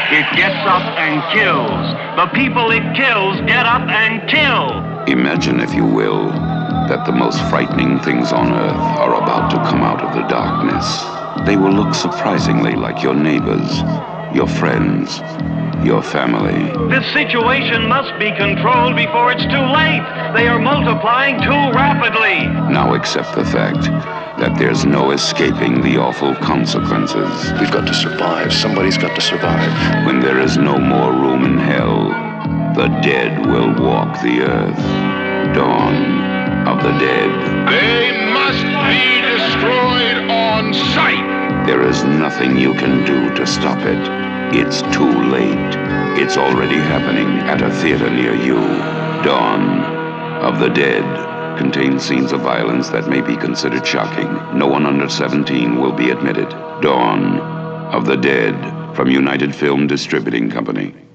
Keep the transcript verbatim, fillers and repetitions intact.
it gets up and kills. The people it kills get up and kill. Imagine, if you will, that the most frightening things on Earth are about to come out of the darkness. They will look surprisingly like your neighbors, your friends, your family. This situation must be controlled before it's too late. They are multiplying too rapidly. Now accept the fact that there's no escaping the awful consequences. We've got to survive. Somebody's got to survive. When there is no more room in hell, the dead will walk the earth. Dawn of the Dead. They must be destroyed on sight. There is nothing you can do to stop it. It's too late. It's already happening at a theater near you. Dawn of the Dead contains scenes of violence that may be considered shocking. No one under seventeen will be admitted. Dawn of the Dead from United Film Distributing Company.